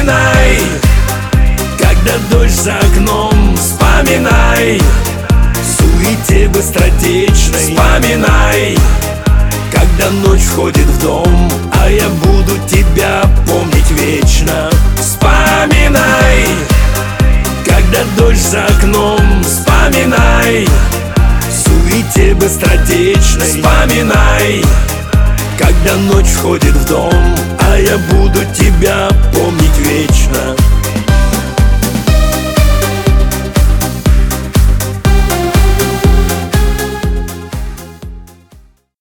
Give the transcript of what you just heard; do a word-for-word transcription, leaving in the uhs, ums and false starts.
Вспоминай, когда дождь за окном. Вспоминай, в суете быстротечной. Вспоминай, когда ночь входит в дом, а я буду тебя помнить вечно. Вспоминай, когда дождь за окном. Вспоминай, в суете быстротечной. Вспоминай, когда ночь входит в дом, а я буду тебя помнить вечно.